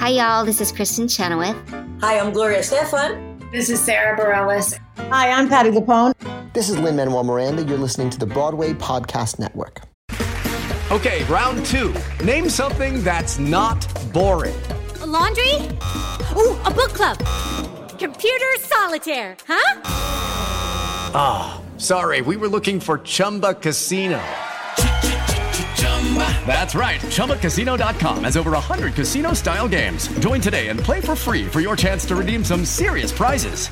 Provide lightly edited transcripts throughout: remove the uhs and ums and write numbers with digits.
Hi, y'all. This is Kristen Chenoweth. Hi, I'm Gloria Estefan. This is Sarah Bareilles. Hi, I'm Patti LuPone. This is Lin-Manuel Miranda. You're listening to the Broadway Podcast Network. Okay, round two. Name something that's not boring. A laundry? Ooh, a book club. Computer solitaire, huh? Ah, sorry, we were looking for Chumba Casino. That's right, ChumbaCasino.com has over 100 casino-style games. Join today and play for free for your chance to redeem some serious prizes.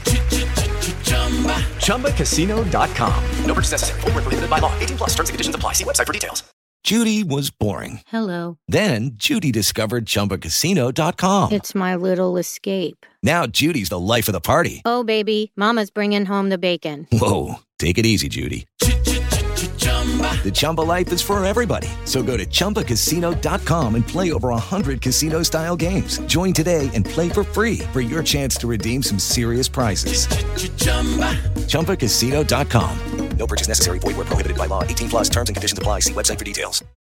ChumbaCasino.com. No purchase necessary. Void where prohibited by law. 18+ terms and conditions apply. See website for details. Judy was boring. Hello. Then Judy discovered ChumbaCasino.com. It's my little escape. Now Judy's the life of the party. Oh, baby, mama's bringing home the bacon. Whoa, take it easy, Judy. The Chumba life is for everybody. So go to ChumbaCasino.com and play over 100 casino-style games. Join today and play for free for your chance to redeem some serious prizes. ChumbaCasino.com. No purchase necessary. Void where prohibited by law. 18+ terms and conditions apply. See website for details.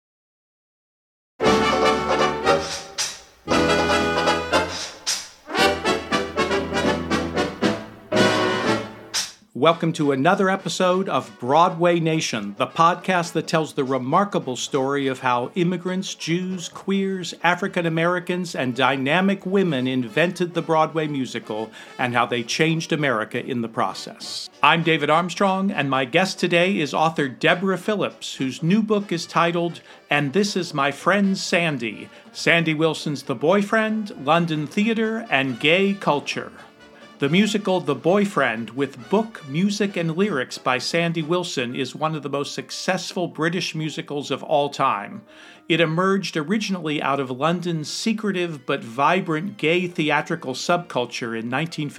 Welcome to another episode of Broadway Nation, the podcast that tells the remarkable story of how immigrants, Jews, queers, African Americans, and dynamic women invented the Broadway musical and how they changed America in the process. I'm David Armstrong, and my guest today is author Deborah Phillips, whose new book is titled And This Is My Friend Sandy, Sandy Wilson's The Boyfriend, London Theatre, and Gay Culture. The musical The Boyfriend, with book, music, and lyrics by Sandy Wilson, is one of the most successful British musicals of all time. It emerged originally out of London's secretive but vibrant gay theatrical subculture in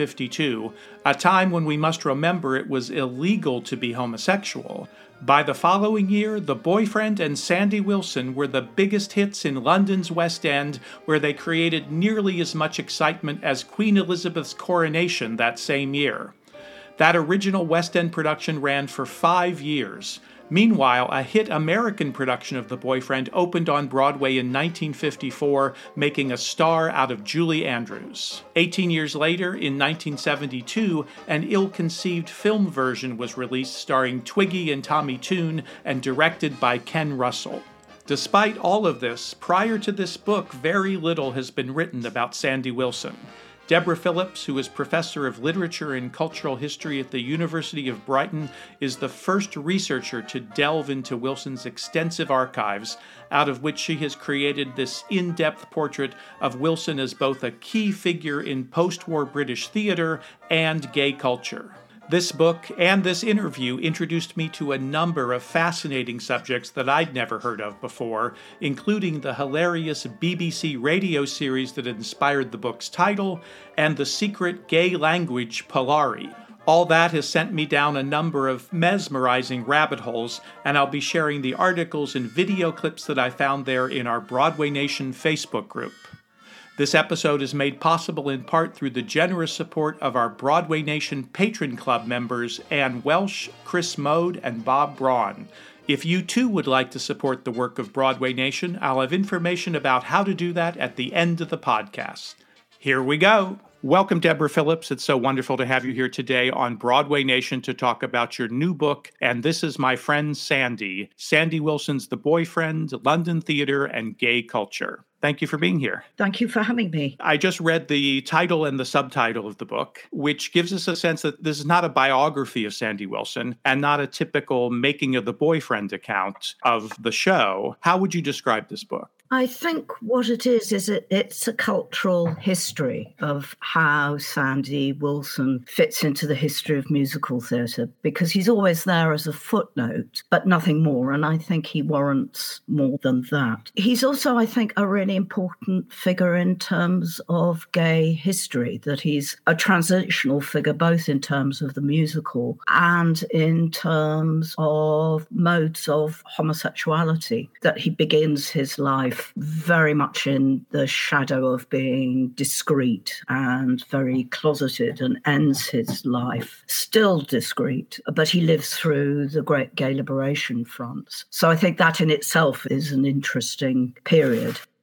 1952, a time when we must remember it was illegal to be homosexual. By the following year, The Boyfriend and Sandy Wilson were the biggest hits in London's West End, where they created nearly as much excitement as Queen Elizabeth's coronation that same year. That original West End production ran for 5 years. Meanwhile, a hit American production of The Boyfriend opened on Broadway in 1954, making a star out of Julie Andrews. 18 years later, in 1972, an ill-conceived film version was released starring Twiggy and Tommy Tune and directed by Ken Russell. Despite all of this, prior to this book, very little has been written about Sandy Wilson. Deborah Phillips, who is professor of literature and cultural history at the University of Brighton, is the first researcher to delve into Wilson's extensive archives, out of which she has created this in-depth portrait of Wilson as both a key figure in post-war British theater and gay culture. This book and this interview introduced me to a number of fascinating subjects that I'd never heard of before, including the hilarious BBC radio series that inspired the book's title and the secret gay language Polari. All that has sent me down a number of mesmerizing rabbit holes, and I'll be sharing the articles and video clips that I found there in our Broadway Nation Facebook group. This episode is made possible in part through the generous support of our Broadway Nation Patron Club members Ann Welsh, Chris Mode, and Bob Braun. If you too would like to support the work of Broadway Nation, I'll have information about how to do that at the end of the podcast. Here we go. Welcome, Deborah Phillips. It's so wonderful to have you here today on Broadway Nation to talk about your new book, And This Is My Friend Sandy, Sandy Wilson's The Boyfriend, London Theatre, and Gay Culture. Thank you for being here. Thank you for having me. I just read the title and the subtitle of the book, which gives us a sense that this is not a biography of Sandy Wilson and not a typical making of the boyfriend account of the show. How would you describe this book? I think what it is it's a cultural history of how Sandy Wilson fits into the history of musical theatre, because he's always there as a footnote, but nothing more. And I think he warrants more than that. He's also, I think, a really important figure in terms of gay history, that he's a transitional figure, both in terms of the musical and in terms of modes of homosexuality, that he begins his life very much in the shadow of being discreet and very closeted, and ends his life still discreet, but he lives through the great gay liberation fronts. So I think that in itself is an interesting period.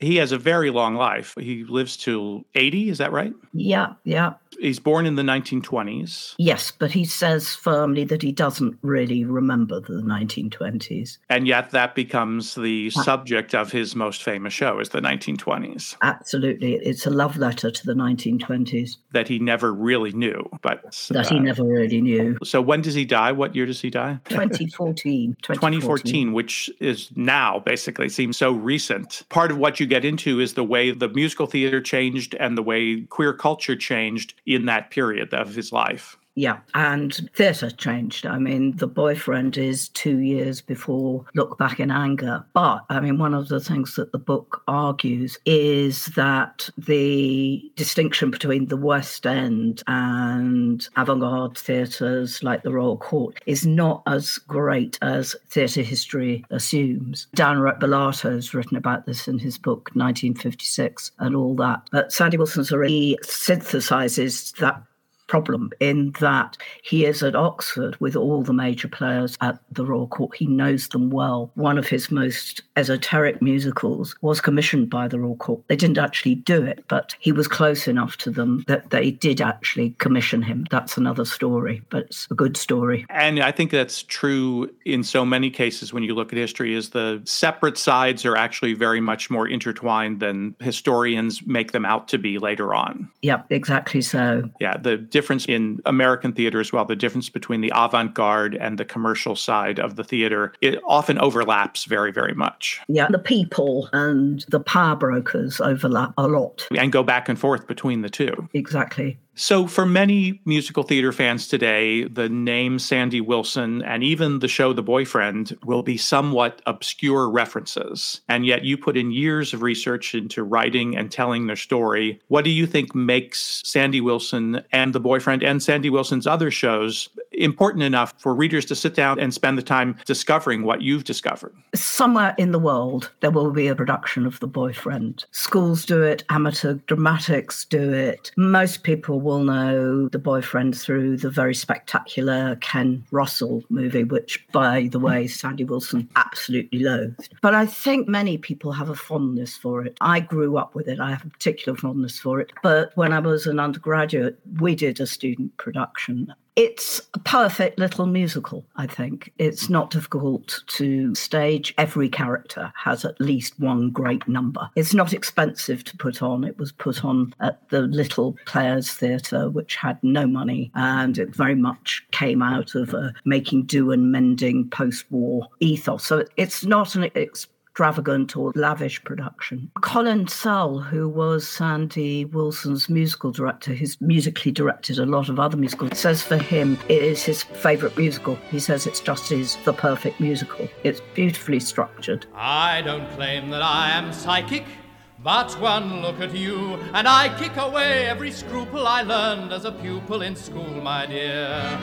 He has a very long life. He lives till 80, is that right? Yeah. He's born in the 1920s. Yes, but he says firmly that he doesn't really remember the 1920s. And yet that becomes the subject of his most famous show, is the 1920s. Absolutely. It's a love letter to the 1920s. That he never really knew. That he never really knew. So when does he die? What year does he die? 2014. 2014, which is now basically seems so recent. Part of what you get into is the way the musical theater changed and the way queer culture changed in that period of his life. Yeah, and theatre changed. I mean, The Boyfriend is 2 years before Look Back in Anger. But, I mean, one of the things that the book argues is that the distinction between the West End and avant-garde theatres like the Royal Court is not as great as theatre history assumes. Dan Bellato has written about this in his book, 1956, and all that. But Sandy Wilson's already synthesises that problem in that he is at Oxford with all the major players at the Royal Court. He knows them well. One of his most esoteric musicals was commissioned by the Royal Court. They didn't actually do it, but he was close enough to them that they did actually commission him. That's another story, but it's a good story. And I think that's true in so many cases when you look at history, is the separate sides are actually very much more intertwined than historians make them out to be later on. Yeah, exactly so. Yeah, the difference in American theater as well, the difference between the avant-garde and the commercial side of the theater, it often overlaps very, very much. Yeah, the people and the power brokers overlap a lot. And go back and forth between the two. Exactly. So for many musical theater fans today, the name Sandy Wilson and even the show The Boyfriend will be somewhat obscure references. And yet you put in years of research into writing and telling their story. What do you think makes Sandy Wilson and The Boyfriend and Sandy Wilson's other shows important enough for readers to sit down and spend the time discovering what you've discovered? Somewhere in the world, there will be a production of The Boyfriend. Schools do it, amateur dramatics do it. Most people will know The Boyfriend through the very spectacular Ken Russell movie, which, by the way, Sandy Wilson absolutely loathed. But I think many people have a fondness for it. I grew up with it. I have a particular fondness for it. But when I was an undergraduate, we did a student production. It's a perfect little musical, I think. It's not difficult to stage. Every character has at least one great number. It's not expensive to put on. It was put on at the Little Players Theatre, which had no money, and it very much came out of a making do and mending post-war ethos. So it's not an extravagant or lavish production. Colin Sell, who was Sandy Wilson's musical director, who's musically directed a lot of other musicals, says for him it is his favourite musical. He says it's just the perfect musical. It's beautifully structured. I don't claim that I am psychic, but one look at you and I kick away every scruple I learned as a pupil in school, my dear.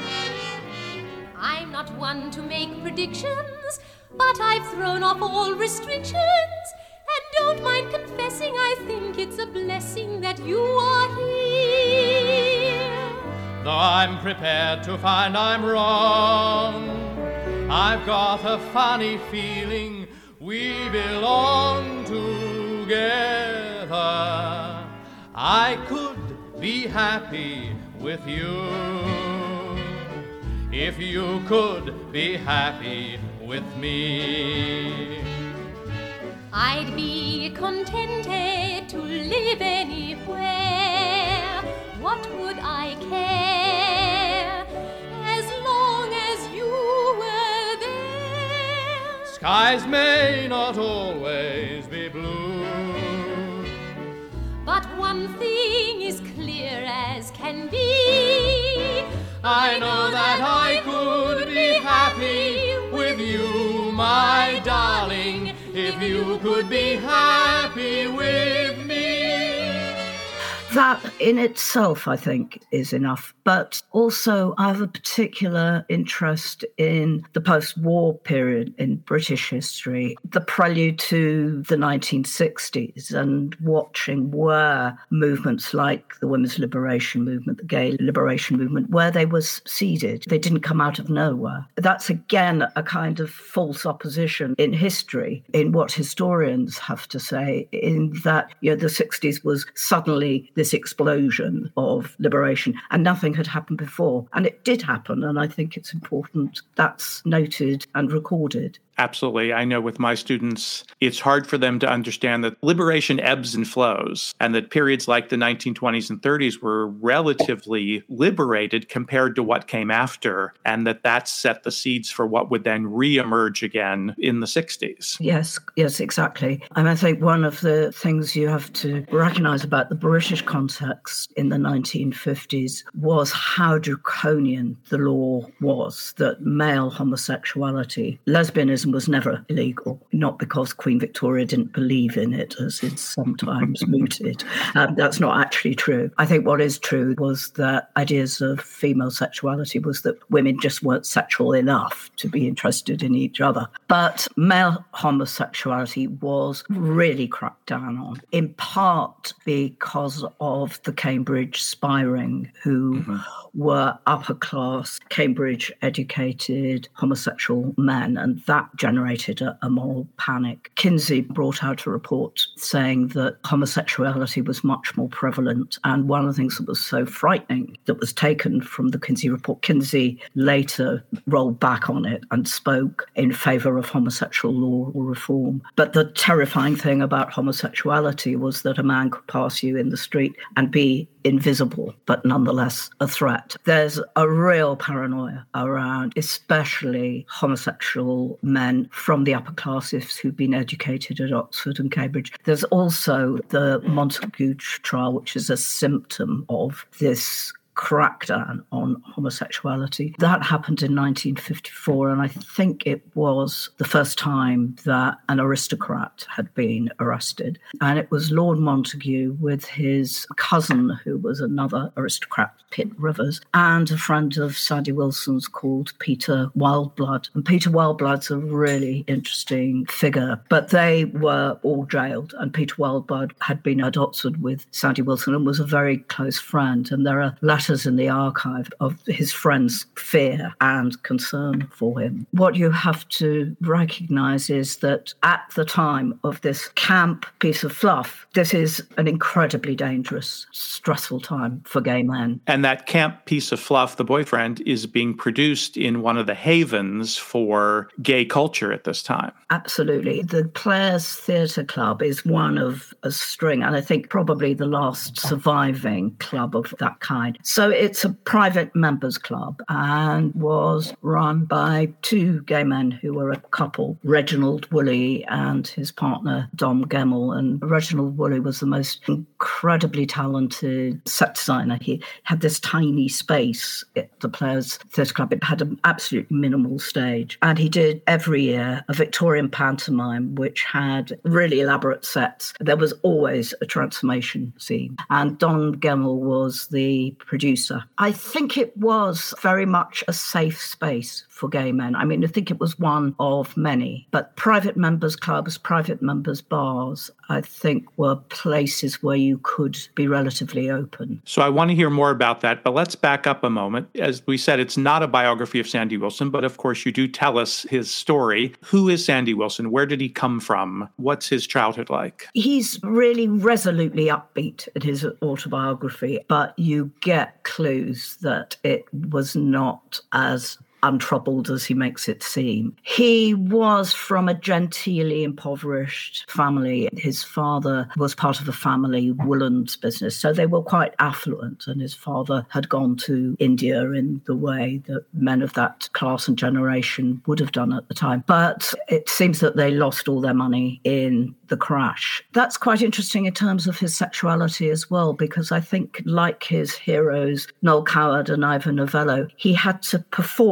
I'm not one to make predictions, but I've thrown off all restrictions, and don't mind confessing I think it's a blessing that you are here. Though I'm prepared to find I'm wrong, I've got a funny feeling we belong together. I could be happy with you if you could be happy with me. I'd be contented to live anywhere. What would I care as long as you were there? Skies may not always be blue, but one thing is clear as can be. I know that I could be happy with you, my darling, if you could be happy with me. That in itself, I think, is enough. But also, I have a particular interest in the post-war period in British history, the prelude to the 1960s, and watching where movements like the women's liberation movement, the gay liberation movement, where they were seeded. They didn't come out of nowhere. That's, again, a kind of false opposition in history, in what historians have to say, in that the 60s was suddenly this explosion of liberation, and nothing had happened before. And it did happen, and I think it's important that's noted and recorded. Absolutely. I know with my students, it's hard for them to understand that liberation ebbs and flows, and that periods like the 1920s and 30s were relatively liberated compared to what came after, and that set the seeds for what would then reemerge again in the 60s. Yes, exactly. And I think one of the things you have to recognize about the British context in the 1950s was how draconian the law was, that male homosexuality, lesbianism was never illegal, not because Queen Victoria didn't believe in it, as it's sometimes mooted. That's not actually true. I think what is true was that ideas of female sexuality was that women just weren't sexual enough to be interested in each other. But male homosexuality was really cracked down on, in part because of the Cambridge Spyring, who were upper-class, Cambridge-educated homosexual men, and that generated a moral panic. Kinsey brought out a report saying that homosexuality was much more prevalent, and one of the things that was so frightening that was taken from the Kinsey report, Kinsey later rolled back on it and spoke in favour of homosexual law reform. But the terrifying thing about homosexuality was that a man could pass you in the street and be invisible, but nonetheless a threat. There's a real paranoia around, especially homosexual men from the upper classes who've been educated at Oxford and Cambridge. There's also the Montagu trial, which is a symptom of this crackdown on homosexuality. That happened in 1954, and I think it was the first time that an aristocrat had been arrested. And it was Lord Montagu with his cousin, who was another aristocrat, Pitt Rivers, and a friend of Sandy Wilson's called Peter Wildblood. And Peter Wildblood's a really interesting figure, but they were all jailed, and Peter Wildblood had been at Oxford with Sandy Wilson and was a very close friend. And there are letters in the archive of his friends' fear and concern for him. What you have to recognise is that at the time of this camp piece of fluff, this is an incredibly dangerous, stressful time for gay men. And that camp piece of fluff, The Boyfriend, is being produced in one of the havens for gay culture at this time. Absolutely. The Players Theatre Club is one of a string, and I think probably the last surviving club of that kind. So it's a private members club and was run by two gay men who were a couple, Reginald Woolley and his partner, Dom Gemmell. And Reginald Woolley was the most incredibly talented set designer. He had this tiny space at the Players Theatre Club. It had an absolutely minimal stage. And he did every year a Victorian pantomime, which had really elaborate sets. There was always a transformation scene. And Dom Gemmell was the producer. I think it was very much a safe space for gay men. I mean, I think it was one of many. But private members clubs, private members bars, I think were places where you could be relatively open. So I want to hear more about that, but let's back up a moment. As we said, it's not a biography of Sandy Wilson, but of course you do tell us his story. Who is Sandy Wilson? Where did he come from? What's his childhood like? He's really resolutely upbeat in his autobiography, but you get clues that it was not as untroubled as he makes it seem. He was from a genteelly impoverished family. His father was part of a family woolens business, so they were quite affluent, and his father had gone to India in the way that men of that class and generation would have done at the time. But it seems that they lost all their money in the crash. That's quite interesting in terms of his sexuality as well, because I think, like his heroes, Noel Coward and Ivor Novello, he had to perform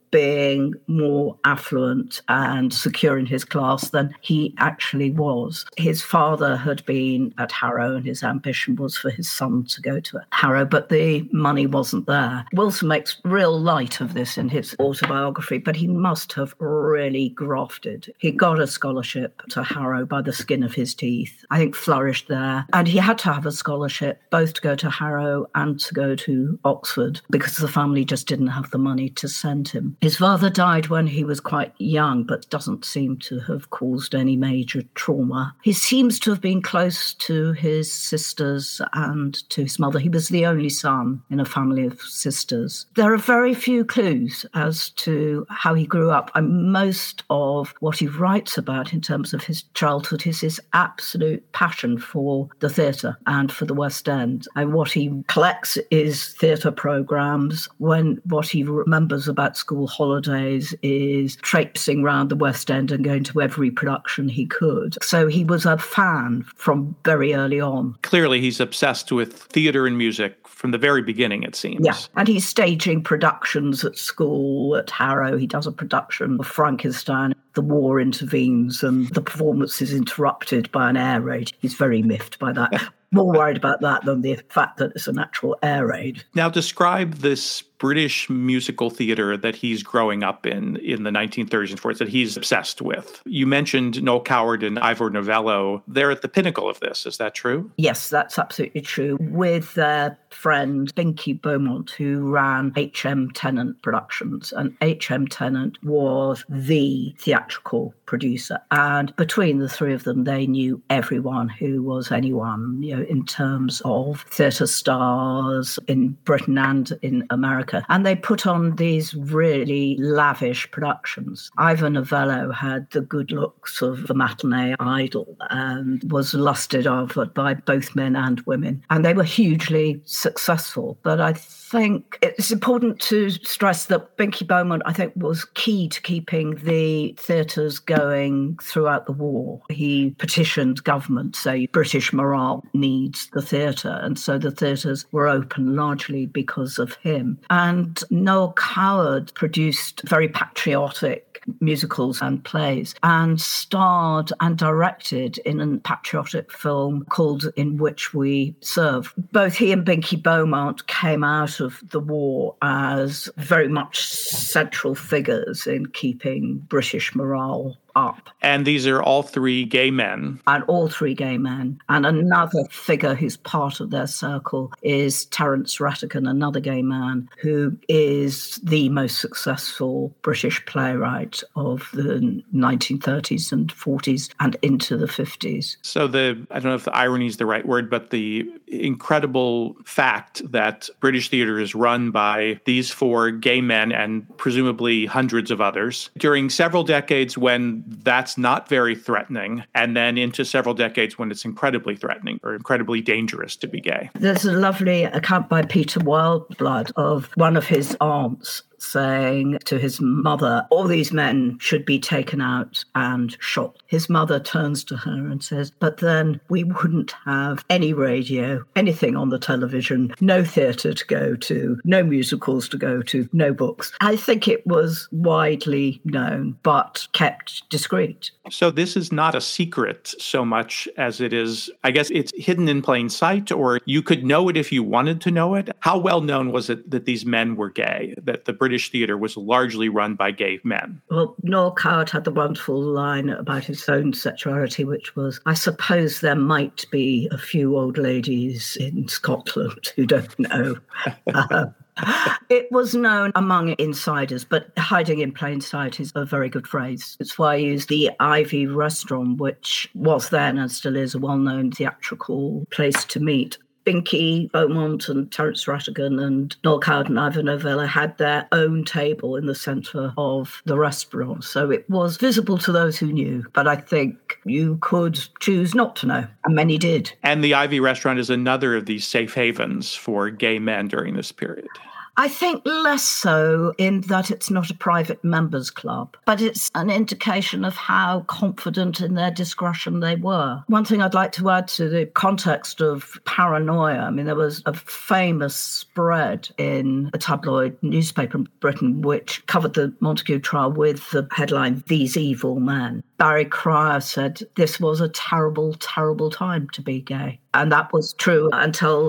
being more affluent and secure in his class than he actually was. His father had been at Harrow, and his ambition was for his son to go to Harrow, but the money wasn't there. Wilson makes real light of this in his autobiography, but he must have really grafted. He got a scholarship to Harrow by the skin of his teeth, I think flourished there, and he had to have a scholarship both to go to Harrow and to go to Oxford because the family just didn't have the money to send him. His father died when he was quite young, but doesn't seem to have caused any major trauma. He seems to have been close to his sisters and to his mother. He was the only son in a family of sisters. There are very few clues as to how he grew up. And most of what he writes about in terms of his childhood is his absolute passion for the theatre and for the West End. And what he collects is theatre programmes. What he remembers about school holidays is traipsing around the West End and going to every production he could. So he was a fan from very early on. Clearly, he's obsessed with theatre and music from the very beginning, it seems. Yeah, and he's staging productions at school, at Harrow. He does a production of Frankenstein. The war intervenes and the performance is interrupted by an air raid. He's very miffed by that. More worried about that than the fact that it's an actual air raid. Now, describe this British musical theatre that he's growing up in the 1930s and 40s that he's obsessed with. You mentioned Noel Coward and Ivor Novello. They're at the pinnacle of this. Is that true? Yes, that's absolutely true. With their friend Binkie Beaumont, who ran H.M. Tennant Productions. And H.M. Tennant was the theatrical producer. And between the three of them, they knew everyone who was anyone, in terms of theatre stars in Britain and in America. And they put on these really lavish productions. Ivor Novello had the good looks of the matinee idol and was lusted after by both men and women. And they were hugely successful. But I think it's important to stress that Binkie Beaumont, I think, was key to keeping the theatres going throughout the war. He petitioned government, say, British morale needs the theatre. And so the theatres were open largely because of him. And Noel Coward produced very patriotic musicals and plays and starred and directed in a patriotic film called In Which We Serve. Both he and Binkie Beaumont came out of the war as very much central figures in keeping British morale up. And these are all three gay men. And all three gay men. And another figure who's part of their circle is Terence Rattigan, another gay man who is the most successful British playwright of the 1930s and 40s and into the 50s. So I don't know if the irony is the right word, but the incredible fact that British theatre is run by these four gay men and presumably hundreds of others during several decades when that's not very threatening, and then into several decades when it's incredibly threatening or incredibly dangerous to be gay. There's a lovely account by Peter Wildblood of one of his aunts saying to his mother, all these men should be taken out and shot. His mother turns to her and says, but then we wouldn't have any radio, anything on the television, no theatre to go to, no musicals to go to, no books. I think it was widely known, but kept discreet. So this is not a secret so much as it is, I guess it's hidden in plain sight, or you could know it if you wanted to know it. How well known was it that these men were gay, that the British theatre was largely run by gay men? Well, Noel Coward had the wonderful line about his own sexuality, which was, I suppose there might be a few old ladies in Scotland who don't know. It was known among insiders, but hiding in plain sight is a very good phrase. It's why I use the Ivy Restaurant, which was then and still is a well-known theatrical place to meet. Binkie Beaumont and Terence Rattigan and Noel Coward and Ivor Novello had their own table in the centre of the restaurant. So it was visible to those who knew. But I think you could choose not to know, and many did. And the Ivy Restaurant is another of these safe havens for gay men during this period. I think less so in that it's not a private members club, but it's an indication of how confident in their discretion they were. One thing I'd like to add to the context of paranoia, I mean, there was a famous spread in a tabloid newspaper in Britain which covered the Montague trial with the headline, "These Evil Men." Barry Cryer said this was a terrible, terrible time to be gay. And that was true until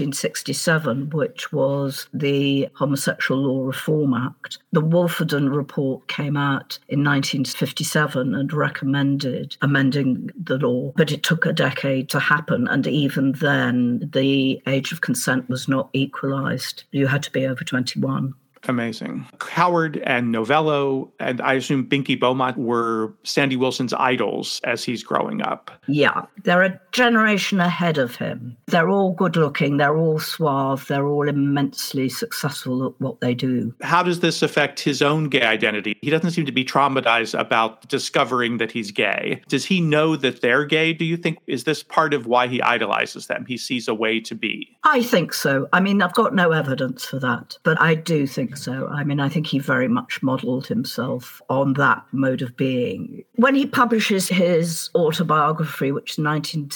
1967, which was the Homosexual Law Reform Act. The Wolfenden Report came out in 1957 and recommended amending the law, but it took a decade to happen. And even then, the age of consent was not equalised. You had to be over 21. Amazing. Howard and Novello, and I assume Binky Beaumont were Sandy Wilson's idols as he's growing up. Yeah, they're a generation ahead of him. They're all good looking, they're all suave, they're all immensely successful at what they do. How does this affect his own gay identity? He doesn't seem to be traumatized about discovering that he's gay. Does he know that they're gay, do you think? Is this part of why he idolizes them? He sees a way to be. I think so. I mean, I've got no evidence for that, but I do think so. I mean, I think he very much modelled himself on that mode of being. When he publishes his autobiography, which is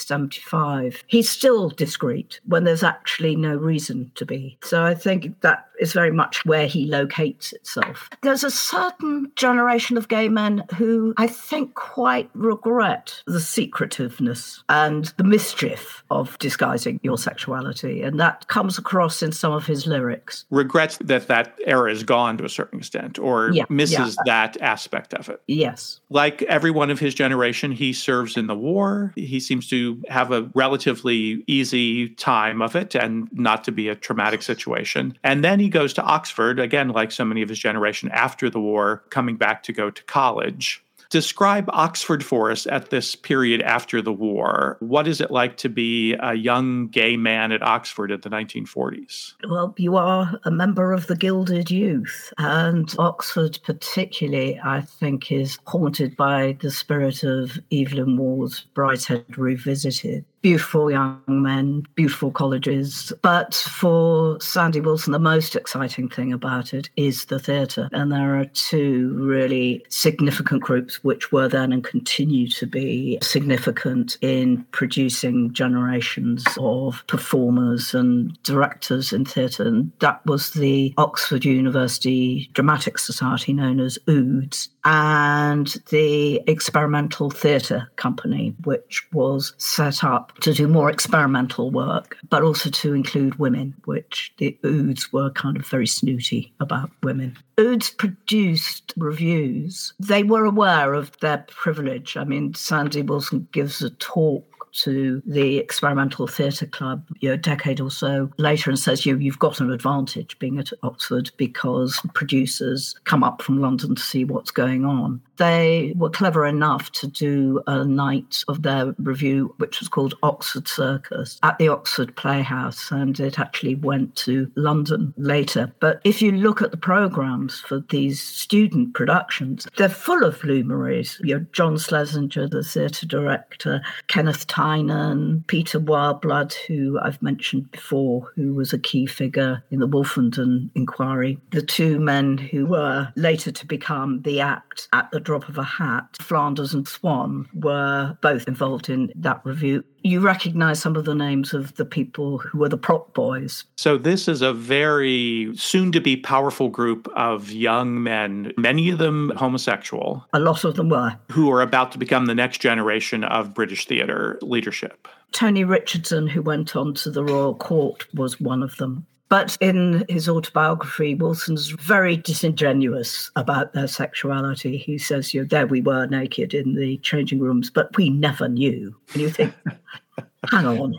1975, he's still discreet when there's actually no reason to be. So I think that is very much where he locates itself. There's a certain generation of gay men who I think quite regret the secretiveness and the mischief of disguising your sexuality. And that comes across in some of his lyrics. Regrets that era is gone to a certain extent, or misses that aspect of it. Yes. Like everyone of his generation, he serves in the war. He seems to have a relatively easy time of it and not to be a traumatic situation. And then he goes to Oxford, again, like so many of his generation after the war, coming back to go to college. Describe Oxford for us at this period after the war. What is it like to be a young gay man at Oxford in the 1940s? Well, you are a member of the Gilded Youth, and Oxford particularly, I think, is haunted by the spirit of Evelyn Waugh's Brideshead Revisited. Beautiful young men, beautiful colleges. But for Sandy Wilson, the most exciting thing about it is the theatre. And there are two really significant groups which were then and continue to be significant in producing generations of performers and directors in theatre. And that was the Oxford University Dramatic Society, known as OODS, and the Experimental Theatre Company, which was set up to do more experimental work, but also to include women, which the OODS were kind of very snooty about women. OODS produced reviews. They were aware of their privilege. I mean, Sandy Wilson gives a talk to the Experimental Theatre Club a decade or so later and says, you've got an advantage being at Oxford because producers come up from London to see what's going on. They were clever enough to do a night of their review, which was called Oxford Circus, at the Oxford Playhouse, and it actually went to London later. But if you look at the programmes for these student productions, they're full of luminaries. John Schlesinger, the theatre director, Kenneth Tynan, Peter Wildblood, who I've mentioned before, who was a key figure in the Wolfenden inquiry. The two men who were later to become the act at the drop of a hat, Flanders and Swan, were both involved in that review. You recognise some of the names of the people who were the prop boys. So this is a very soon-to-be powerful group of young men, many of them homosexual. A lot of them were. Who are about to become the next generation of British theatre leadership. Tony Richardson, who went on to the Royal Court, was one of them. But in his autobiography, Wilson's very disingenuous about their sexuality. He says, there we were naked in the changing rooms, but we never knew. And you think, hang on,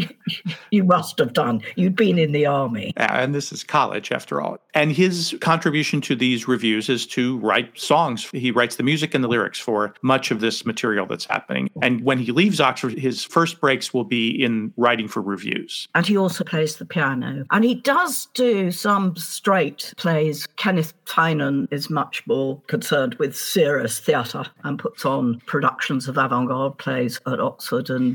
you must have done. You'd been in the army. And this is college, after all. And his contribution to these reviews is to write songs. He writes the music and the lyrics for much of this material that's happening. And when he leaves Oxford, his first breaks will be in writing for reviews. And he also plays the piano. And he does do some straight plays. Kenneth Tynan is much more concerned with serious theatre and puts on productions of avant-garde plays at Oxford. And Sandy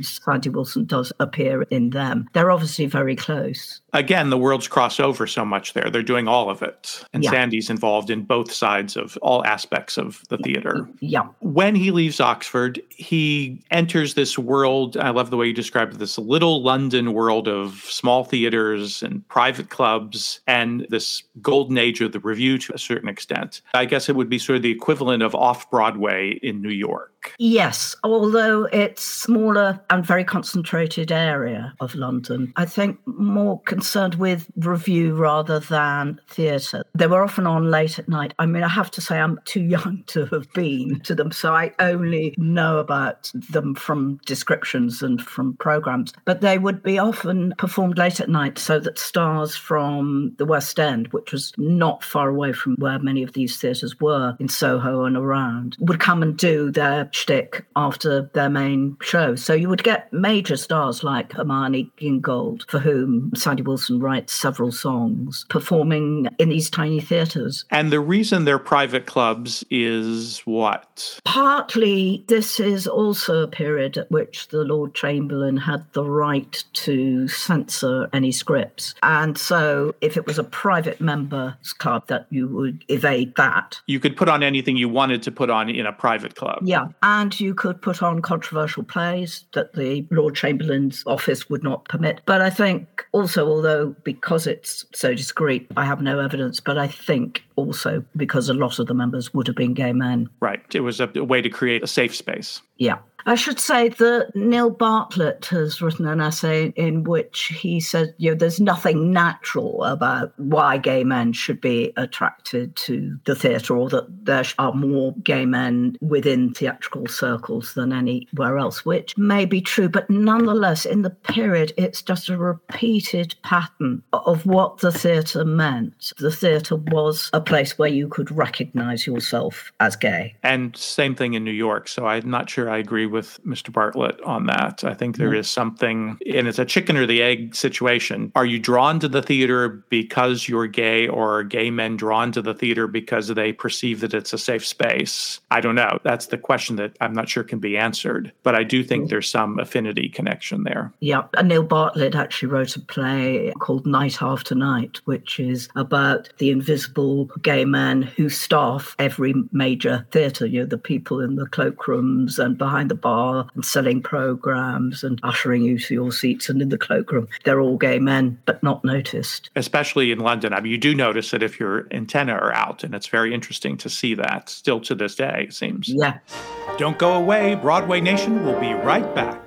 Sandy Wilson does appear in them. They're obviously very close. Again, the worlds cross over so much there. They're doing all of it. And Sandy's involved in both sides of all aspects of the theater. Yeah. When he leaves Oxford, he enters this world. I love the way you described it, this little London world of small theaters and private clubs and this golden age of the revue to a certain extent. I guess it would be sort of the equivalent of off-Broadway in New York. Yes, although it's smaller and very concentrated area of London. I think more concerned with revue rather than theatre. They were often on late at night. I mean, I have to say I'm too young to have been to them, so I only know about them from descriptions and from programmes. But they would be often performed late at night so that stars from the West End, which was not far away from where many of these theatres were in Soho and around, would come and do their shtick after their main show. So you would get major stars like Hermione Gingold, for whom Sandy Wilson writes several songs, performing in these tiny theatres. And the reason they're private clubs is what? Partly, this is also a period at which the Lord Chamberlain had the right to censor any scripts. And so if it was a private members club, that you would evade that. You could put on anything you wanted to put on in a private club. Yeah, and you could put on controversial plays that the Lord Chamberlain's office would not permit. But I think also, although because it's so discreet, I have no evidence, but I think also because a lot of the members would have been gay men. Right. It was a way to create a safe space. Yeah. I should say that Neil Bartlett has written an essay in which he said, there's nothing natural about why gay men should be attracted to the theatre, or that there are more gay men within theatrical circles than anywhere else, which may be true. But nonetheless, in the period, it's just a repeated pattern of what the theatre meant. The theatre was a place where you could recognise yourself as gay. And same thing in New York. So I'm not sure I agree with Mr. Bartlett on that. I think there is something, and it's a chicken or the egg situation. Are you drawn to the theater because you're gay, or are gay men drawn to the theater because they perceive that it's a safe space? I don't know. That's the question that I'm not sure can be answered. But I do think there's some affinity connection there. Yeah. And Neil Bartlett actually wrote a play called Night After Night, which is about the invisible gay men who staff every major theatre, the people in the cloakrooms and behind the bar and selling programs and ushering you to your seats and in the cloakroom. They're all gay men, but not noticed. Especially in London. I mean, you do notice it if your antennae are out, and it's very interesting to see that still to this day, it seems. Yeah. Don't go away. Broadway Nation will be right back.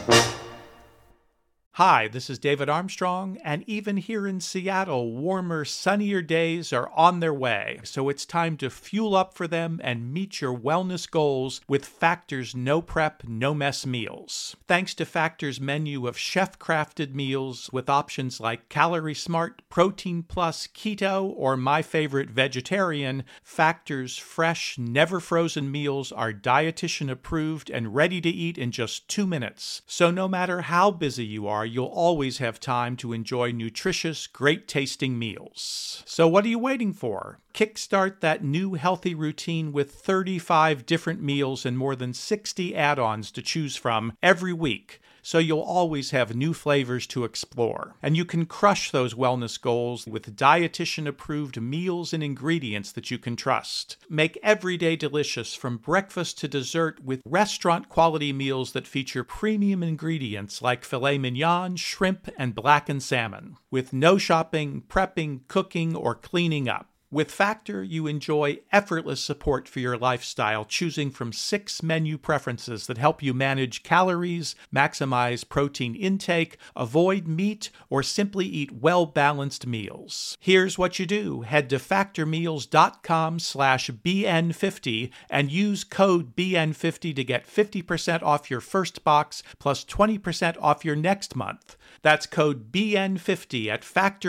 Hi, this is David Armstrong, and even here in Seattle, warmer, sunnier days are on their way. So it's time to fuel up for them and meet your wellness goals with Factor's no prep, no mess meals. Thanks to Factor's menu of chef-crafted meals with options like Calorie Smart, Protein Plus, Keto, or my favorite, vegetarian, Factor's fresh, never frozen meals are dietitian approved and ready to eat in just 2 minutes. So no matter how busy you are, you'll always have time to enjoy nutritious, great-tasting meals. So what are you waiting for? Kickstart that new healthy routine with 35 different meals and more than 60 add-ons to choose from every week, so you'll always have new flavors to explore. And you can crush those wellness goals with dietitian-approved meals and ingredients that you can trust. Make every day delicious from breakfast to dessert with restaurant-quality meals that feature premium ingredients like filet mignon, shrimp, and blackened salmon, with no shopping, prepping, cooking, or cleaning up. With Factor, you enjoy effortless support for your lifestyle, choosing from 6 menu preferences that help you manage calories, maximize protein intake, avoid meat, or simply eat well-balanced meals. Here's what you do. Head to factormeals.com/BN50 and use code BN50 to get 50% off your first box plus 20% off your next month. That's code BN50 at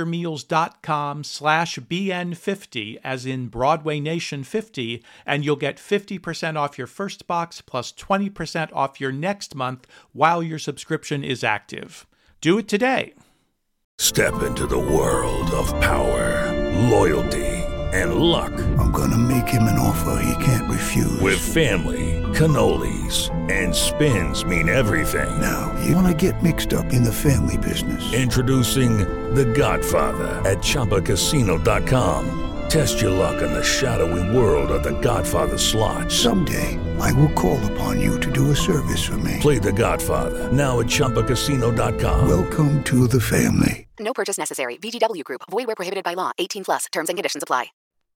factormeals.com/BN50, as in Broadway Nation 50, and you'll get 50% off your first box plus 20% off your next month while your subscription is active. Do it today. Step into the world of power, loyalty, and luck. I'm gonna make him an offer he can't refuse. With family, cannolis, and spins mean everything. Now, you wanna get mixed up in the family business. Introducing The Godfather at ChumbaCasino.com. Test your luck in the shadowy world of The Godfather slot. Someday, I will call upon you to do a service for me. Play The Godfather, now at ChumbaCasino.com. Welcome to the family. No purchase necessary. VGW Group. Void where prohibited by law. 18+. Terms and conditions apply.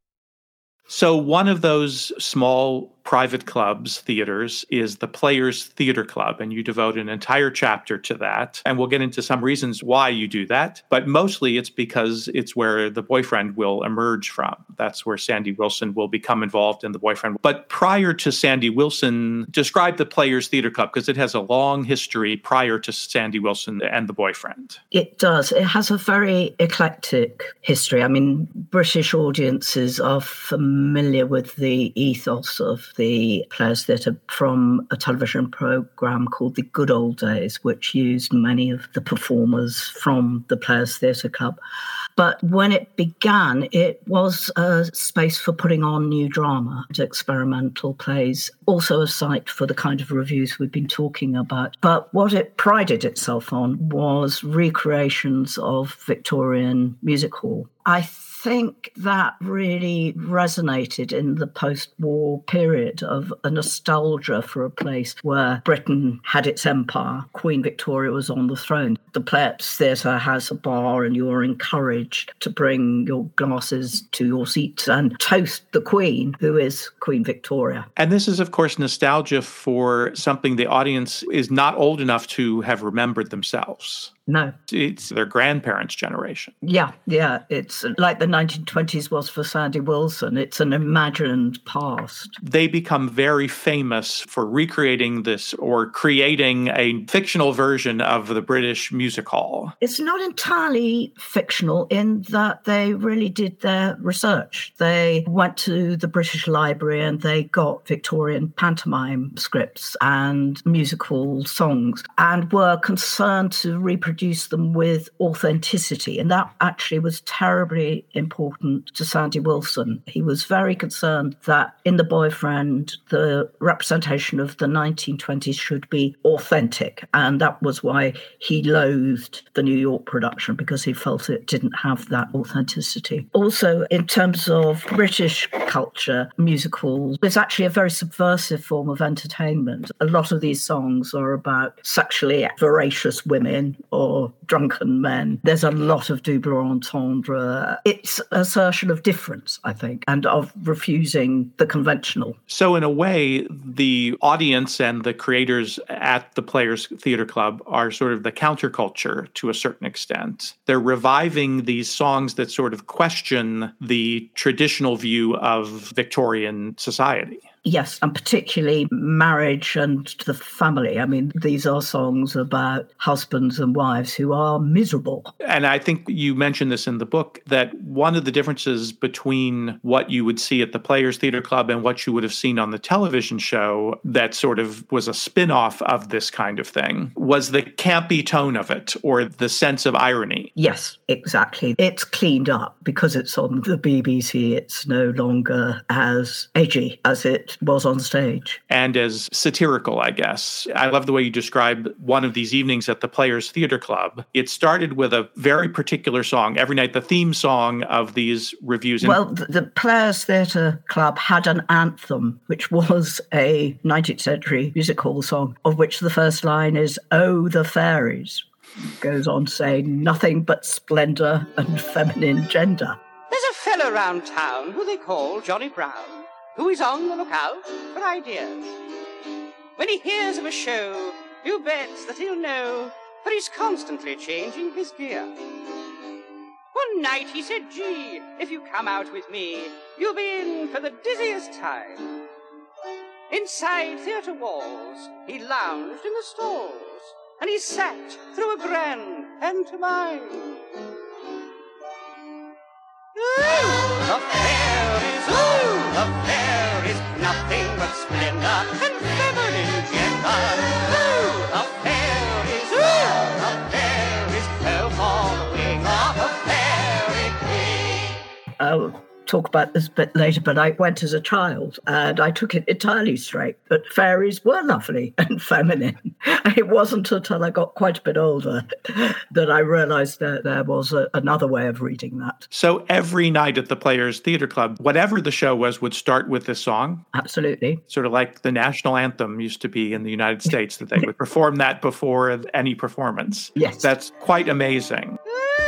So one of those small private clubs, theaters, is the Players Theater Club, and you devote an entire chapter to that. And we'll get into some reasons why you do that, but mostly it's because it's where the boyfriend will emerge from. That's where Sandy Wilson will become involved in The Boyfriend. But prior to Sandy Wilson, describe the Players Theater Club, because it has a long history prior to Sandy Wilson and The Boyfriend. It does. It has a very eclectic history. I mean, British audiences are familiar with the ethos of the Players Theatre from a television programme called The Good Old Days, which used many of the performers from the Players Theatre Club. But when it began, it was a space for putting on new drama, experimental plays, also a site for the kind of reviews we've been talking about. But what it prided itself on was recreations of Victorian music hall. I think that really resonated in the post-war period of a nostalgia for a place where Britain had its empire. Queen Victoria was on the throne. The Players Theatre has a bar, and you're encouraged to bring your glasses to your seats and toast the Queen, who is Queen Victoria. And this is, of course, nostalgia for something the audience is not old enough to have remembered themselves. No. It's their grandparents' generation. Yeah. It's like the 1920s was for Sandy Wilson. It's an imagined past. They become very famous for recreating this or creating a fictional version of the British music hall. It's not entirely fictional in that they really did their research. They went to the British Library and they got Victorian pantomime scripts and musical songs and were concerned to reproduce them with authenticity. And that actually was terribly important to Sandy Wilson. He was very concerned that in The Boyfriend, the representation of the 1920s should be authentic. And that was why he loathed the New York production, because he felt it didn't have that authenticity. Also, in terms of British culture, musicals is actually a very subversive form of entertainment. A lot of these songs are about sexually voracious women or drunken men. There's a lot of double entendre. It's assertion of difference, I think, and of refusing the conventional. So in a way, the audience and the creators at the Players Theatre Club are sort of the counterculture to a certain extent. They're reviving these songs that sort of question the traditional view of Victorian society. Yes, and particularly marriage and the family. I mean, these are songs about husbands and wives who are miserable. And I think you mentioned this in the book, that one of the differences between what you would see at the Players Theatre Club and what you would have seen on the television show that sort of was a spin-off of this kind of thing was the campy tone of it, or the sense of irony. Yes, exactly. It's cleaned up because it's on the BBC. It's no longer as edgy as it was on stage. And as satirical, I guess. I love the way you describe one of these evenings at the Players Theatre Club. It started with a very particular song. Every night, the theme song of these reviews. Well, the Players Theatre Club had an anthem, which was a 19th century music hall song, of which the first line is, "Oh, the fairies." It goes on to say, "Nothing but splendour and feminine gender." There's a fellow round town who they call Johnny Brown, who is on the lookout for ideas. When he hears of a show, you bet that he'll know, for he's constantly changing his gear. One night he said, "Gee, if you come out with me, you'll be in for the dizziest time." Inside theatre walls, he lounged in the stalls, and he sat through a grand pantomime. Ooh, the fairies, nothing but splendor and feminine gender. Ooh, the fairies, oh, following of a fairy queen. talk about this a bit later, but I went as a child and I took it entirely straight. But fairies were lovely and feminine. It wasn't until I got quite a bit older that I realised that there was another way of reading that. So every night at the Players Theatre Club, whatever the show was, would start with this song? Absolutely. Sort of like the national anthem used to be in the United States, that they would perform that before any performance. Yes. That's quite amazing.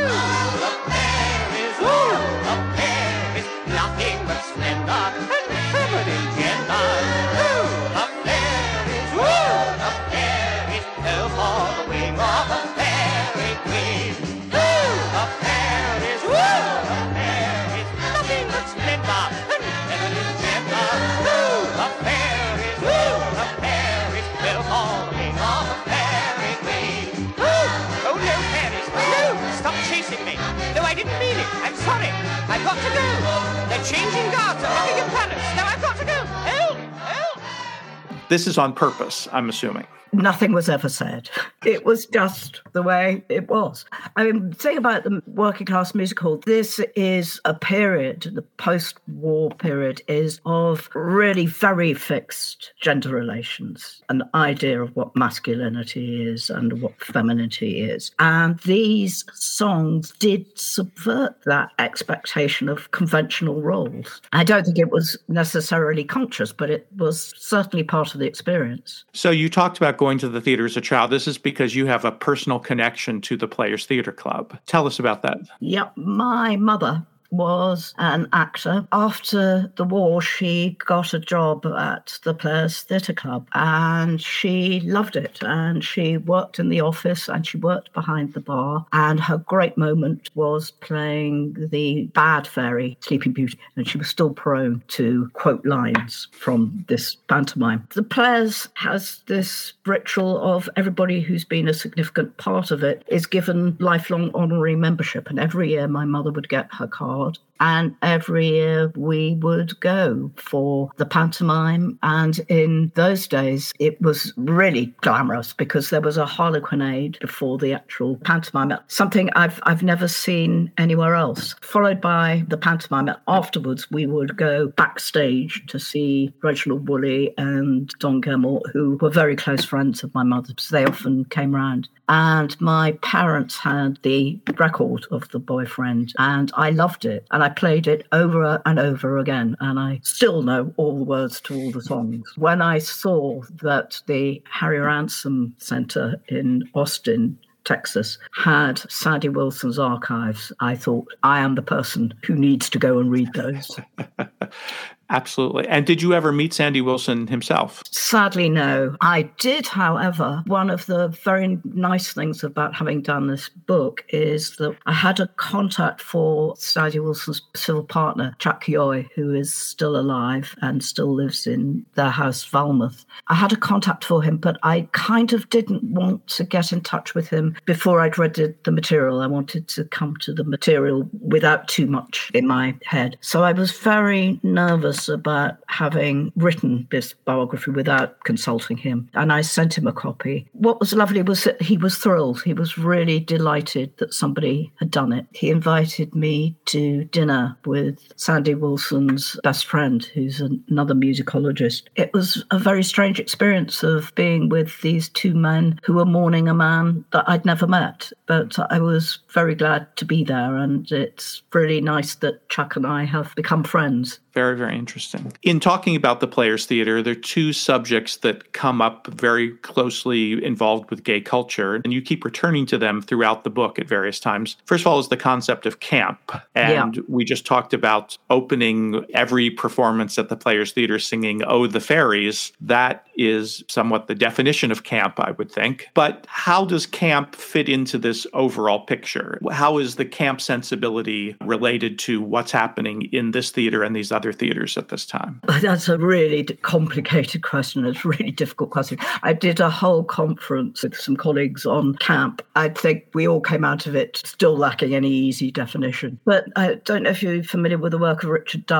I've got to go. They're changing guards at Buckingham Palace. Now I've got to go. Help! Help! This is on purpose, I'm assuming. Nothing was ever said. It was just the way it was. I mean, the thing about the working class musical, this is a period, the post-war period, is of really very fixed gender relations, an idea of what masculinity is and what femininity is. And these songs did subvert that expectation of conventional roles. I don't think it was necessarily conscious, but it was certainly part of the experience. So you talked about going to the theater as a child. This is because you have a personal connection to the Players Theatre Club. Tell us about that. Yep. My mother was an actor. After the war, she got a job at the Players Theatre Club and she loved it. And she worked in the office and she worked behind the bar. And her great moment was playing the bad fairy, Sleeping Beauty. And she was still prone to quote lines from this pantomime. The Players has this ritual of everybody who's been a significant part of it is given lifelong honorary membership. And every year my mother would get her card. And every year we would go for the pantomime. And in those days, it was really glamorous because there was a harlequinade before the actual pantomime, something I've never seen anywhere else. Followed by the pantomime. Afterwards, we would go backstage to see Reginald Woolley and Don Gilmore, who were very close friends of my mother's. They often came round. And my parents had the record of The Boyfriend, and I loved it. And I played it over and over again, and I still know all the words to all the songs. When I saw that the Harry Ransom Center in Austin, Texas, had Sandy Wilson's archives, I thought, I am the person who needs to go and read those. Absolutely. And did you ever meet Sandy Wilson himself? Sadly, no. I did, however. One of the very nice things about having done this book is that I had a contact for Sandy Wilson's civil partner, Chuck Yoy, who is still alive and still lives in their house, Falmouth. I had a contact for him, but I kind of didn't want to get in touch with him before I'd read the material. I wanted to come to the material without too much in my head. So I was very nervous about having written this biography without consulting him. And I sent him a copy. What was lovely was that he was thrilled. He was really delighted that somebody had done it. He invited me to dinner with Sandy Wilson's best friend, who's another musicologist. It was a very strange experience of being with these two men who were mourning a man that I'd never met. But I was very glad to be there. And it's really nice that Chuck and I have become friends. Very, very interesting. In talking about the Players Theatre, there are two subjects that come up very closely involved with gay culture, and you keep returning to them throughout the book at various times. First of all is the concept of camp. And we just talked about opening every performance at the Players Theatre singing "Oh, the Fairies." That is somewhat the definition of camp, I would think. But how does camp fit into this overall picture? How is the camp sensibility related to what's happening in this theater and these other theaters at this time? That's a really complicated question. It's a really difficult question. I did a whole conference with some colleagues on camp. I think we all came out of it still lacking any easy definition. But I don't know if you're familiar with the work of Richard Dyer.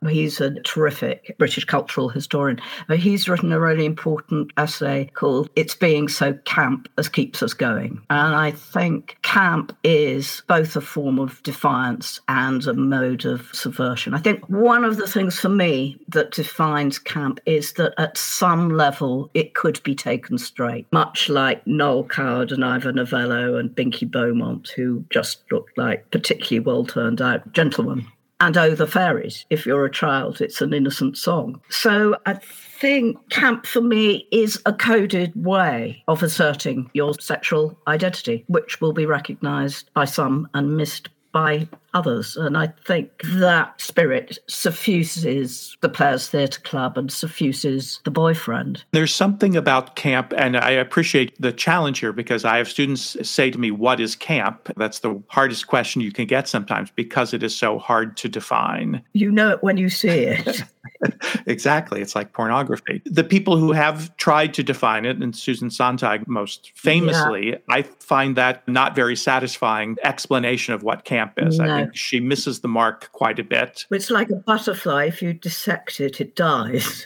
He's a terrific British cultural historian. He's written a really important essay called It's Being So Camp As Keeps Us Going. And I think camp is both a form of defiance and a mode of subversion. I think one of the things for me that defines camp is that at some level it could be taken straight, much like Noel Coward and Ivor Novello and Binky Beaumont, who just looked like particularly well-turned-out gentlemen. And Oh, the Fairies. If you're a child, it's an innocent song. So I think camp for me is a coded way of asserting your sexual identity, which will be recognised by some and missed by others. And I think that spirit suffuses the Players Theatre Club and suffuses the boyfriend. There's something about camp, and I appreciate the challenge here because I have students say to me, what is camp? That's the hardest question you can get sometimes because it is so hard to define. You know it when you see it. Exactly. It's like pornography. The people who have tried to define it, and Susan Sontag most famously, I find that not very satisfying explanation of what camp is. No. I think she misses the mark quite a bit. It's like a butterfly. If you dissect it, it dies.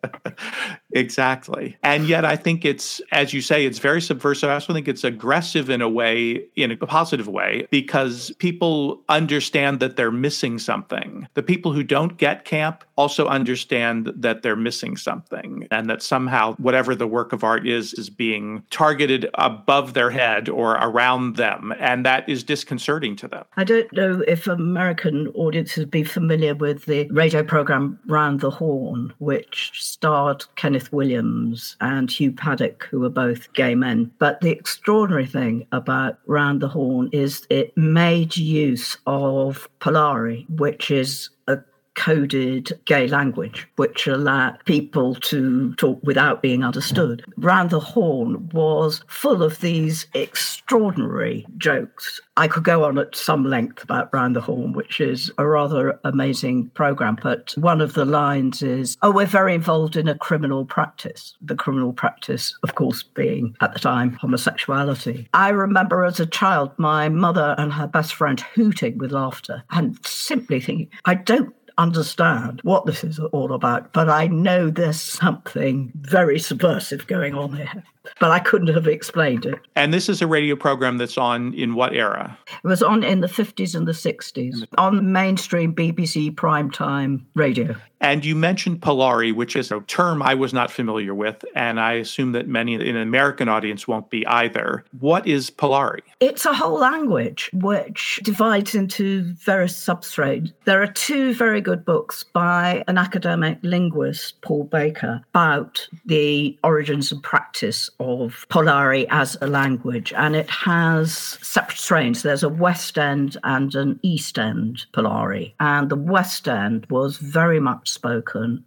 Exactly. And yet I think it's, as you say, it's very subversive. I also think it's aggressive in a way, in a positive way, because people understand that they're missing something. The people who don't get camp also understand that they're missing something and that somehow whatever the work of art is being targeted above their head or around them. And that is disconcerting to them. I don't know if American audiences would be familiar with the radio program Round the Horn, which starred Kenneth Williams and Hugh Paddock, who were both gay men. But the extraordinary thing about Round the Horn is it made use of Polari, which is a coded gay language, which allowed people to talk without being understood. Round the Horn was full of these extraordinary jokes. I could go on at some length about Round the Horn, which is a rather amazing program. But one of the lines is, we're very involved in a criminal practice. The criminal practice, of course, being at the time homosexuality. I remember as a child, my mother and her best friend hooting with laughter and simply thinking, I don't understand what this is all about, but I know there's something very subversive going on here. But I couldn't have explained it. And this is a radio program that's on in what era? It was on in the 50s and the 60s, on mainstream BBC primetime radio. And you mentioned Polari, which is a term I was not familiar with, and I assume that many in an American audience won't be either. What is Polari? It's a whole language which divides into various substrates. There are two very good books by an academic linguist, Paul Baker, about the origins and practice of Polari as a language, and it has separate strains. There's a West End and an East End Polari, and the West End was very much spoken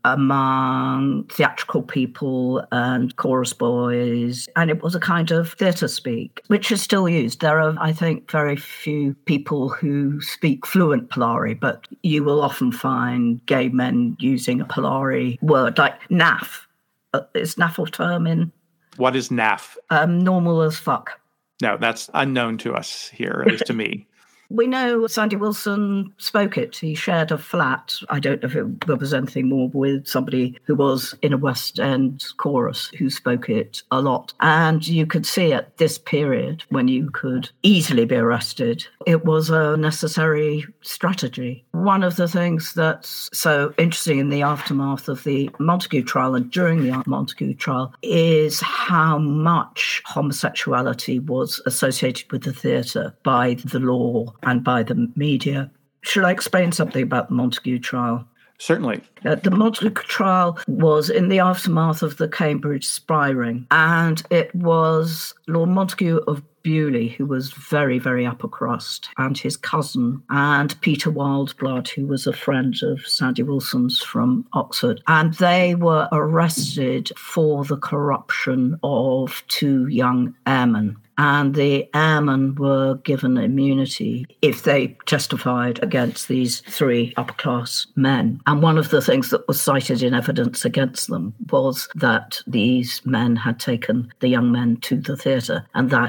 among theatrical people and chorus boys, and it was a kind of theatre speak, which is still used. There are, I think, very few people who speak fluent Polari, but you will often find gay men using a Polari word, like naff. Is naff a term in? What is naff? Normal as fuck. No, that's unknown to us here, at least to me. We know Sandy Wilson spoke it. He shared a flat. I don't know if there was anything more with somebody who was in a West End chorus who spoke it a lot. And you could see at this period when you could easily be arrested, it was a necessary strategy. One of the things that's so interesting in the aftermath of the Montagu trial and during the Montagu trial is how much homosexuality was associated with the theatre by the law and by the media. Should I explain something about the Montagu trial? Certainly. The Montagu trial was in the aftermath of the Cambridge spy ring, and it was Lord Montagu of Beaulieu, who was very, very upper crust, and his cousin, and Peter Wildblood, who was a friend of Sandy Wilson's from Oxford. And they were arrested for the corruption of two young airmen. And the airmen were given immunity if they testified against these three upper-class men. And one of the things that was cited in evidence against them was that these men had taken the young men to the theatre, and that in itself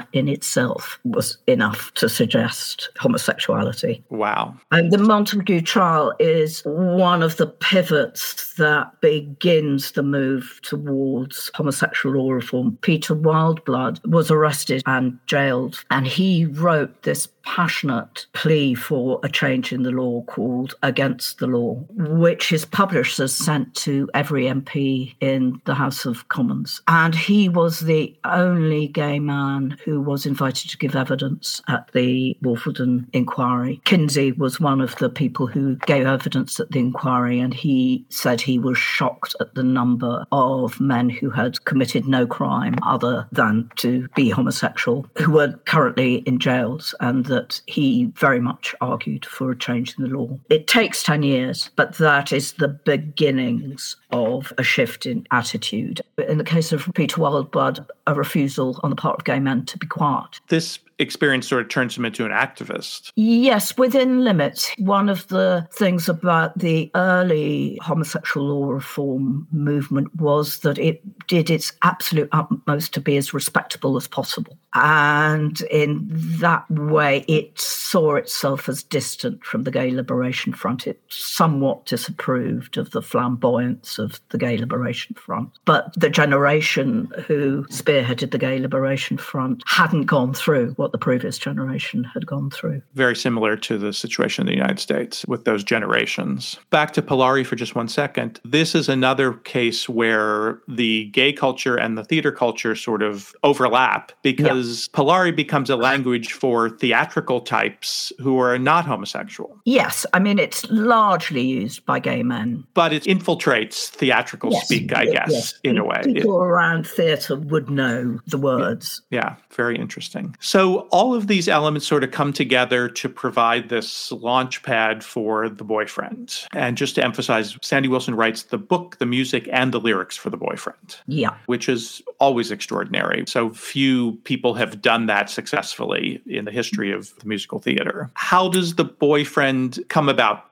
itself was enough to suggest homosexuality. Wow. And the Montagu trial is one of the pivots that begins the move towards homosexual law reform. Peter Wildeblood was arrested and jailed, and he wrote this passionate plea for a change in the law called Against the Law, which his publishers sent to every MP in the House of Commons. And he was the only gay man who was invited to give evidence at the Wolfenden inquiry. Kinsey was one of the people who gave evidence at the inquiry, and he said he was shocked at the number of men who had committed no crime other than to be homosexual, who were currently in jails, and that he very much argued for a change in the law. It takes 10 years, but that is the beginnings of a shift in attitude. In the case of Peter Wildeblood, a refusal on the part of gay men to be quiet. This experience sort of turns him into an activist. Yes, within limits. One of the things about the early homosexual law reform movement was that it did its absolute utmost to be as respectable as possible. And in that way, it saw itself as distant from the Gay Liberation Front. It somewhat disapproved of the flamboyance of the Gay Liberation Front. But the generation who spearheaded the Gay Liberation Front hadn't gone through what the previous generation had gone through. Very similar to the situation in the United States with those generations. Back to Polari for just one second. This is another case where the gay culture and the theater culture sort of overlap, because Polari becomes a language for theatrical types who are not homosexual. Yes, I mean, it's largely used by gay men. But it infiltrates theatrical speak, I guess, in a way. People around theatre would know the words. Yeah, very interesting. So all of these elements sort of come together to provide this launch pad for The Boyfriend. And just to emphasize, Sandy Wilson writes the book, the music, and the lyrics for The Boyfriend. Yeah. Which is always extraordinary. So few people have done that successfully in the history of the musical theater. How does The Boyfriend come about?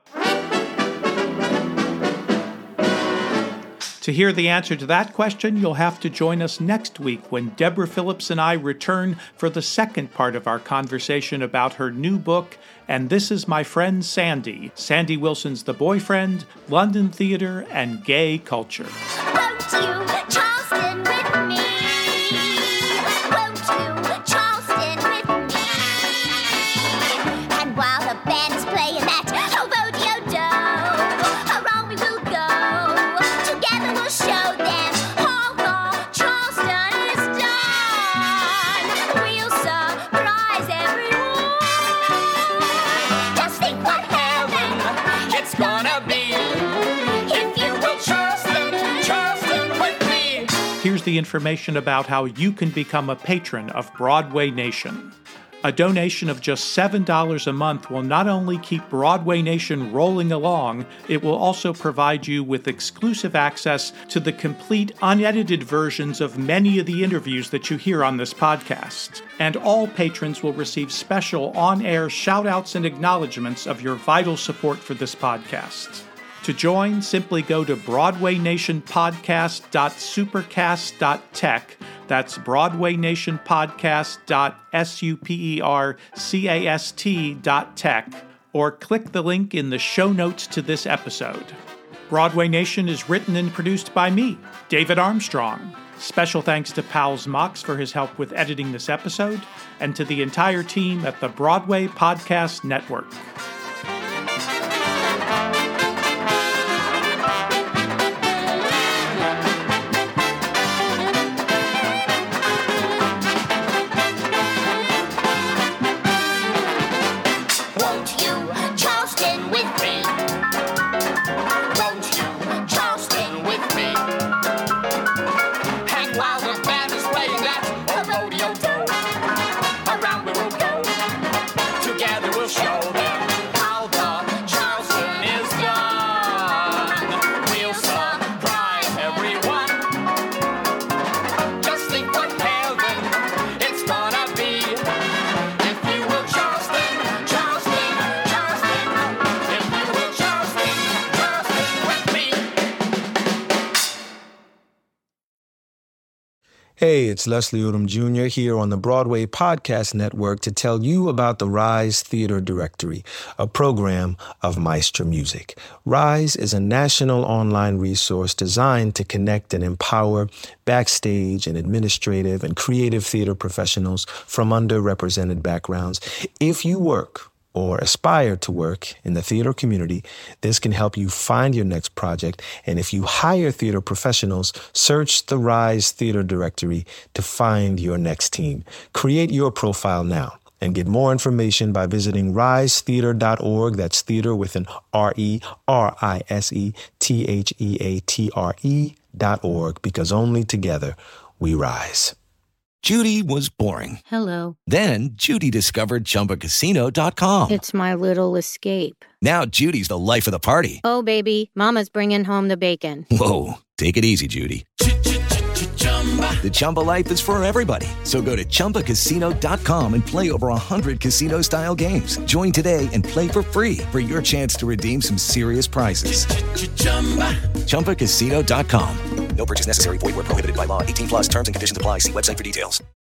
To hear the answer to that question, you'll have to join us next week when Deborah Phillips and I return for the second part of our conversation about her new book, And This Is My Friend Sandy, Sandy Wilson's The Boyfriend, London Theatre, and Gay Culture. Won't you, Charleston, with me? Won't you, Charleston, with me? And while the band is playing that rodeo-do, around we will go. Together we'll show them how the Charleston is done. We'll surprise everyone. Just think what heaven it's gonna be if you will Charleston with me. Here's the information about how you can become a patron of Broadway Nation. A donation of just $7 a month will not only keep Broadway Nation rolling along, it will also provide you with exclusive access to the complete unedited versions of many of the interviews that you hear on this podcast. And all patrons will receive special on-air shout-outs and acknowledgments of your vital support for this podcast. To join, simply go to BroadwayNationPodcast.supercast.tech. That's BroadwayNationPodcast.supercast.tech, or click the link in the show notes to this episode. Broadway Nation is written and produced by me, David Armstrong. Special thanks to Pals Mox for his help with editing this episode, and to the entire team at the Broadway Podcast Network. Hey, it's Leslie Odom Jr. here on the Broadway Podcast Network to tell you about the Rise Theater Directory, a program of Maestro Music. Rise is a national online resource designed to connect and empower backstage and administrative and creative theater professionals from underrepresented backgrounds. If you work or aspire to work in the theater community, this can help you find your next project. And if you hire theater professionals, search the Rise Theater Directory to find your next team. Create your profile now and get more information by visiting risetheater.org. That's theater with an RERISETHEATRE.org, because only together we rise. Judy was boring. Hello. Then Judy discovered ChumbaCasino.com. It's my little escape. Now Judy's the life of the party. Oh, baby, mama's bringing home the bacon. Whoa, take it easy, Judy. The Chumba life is for everybody. So go to ChumbaCasino.com and play over 100 casino-style games. Join today and play for free for your chance to redeem some serious prizes. ChumbaCasino.com. No purchase necessary. Void where prohibited by law. 18+ terms and conditions apply. See website for details.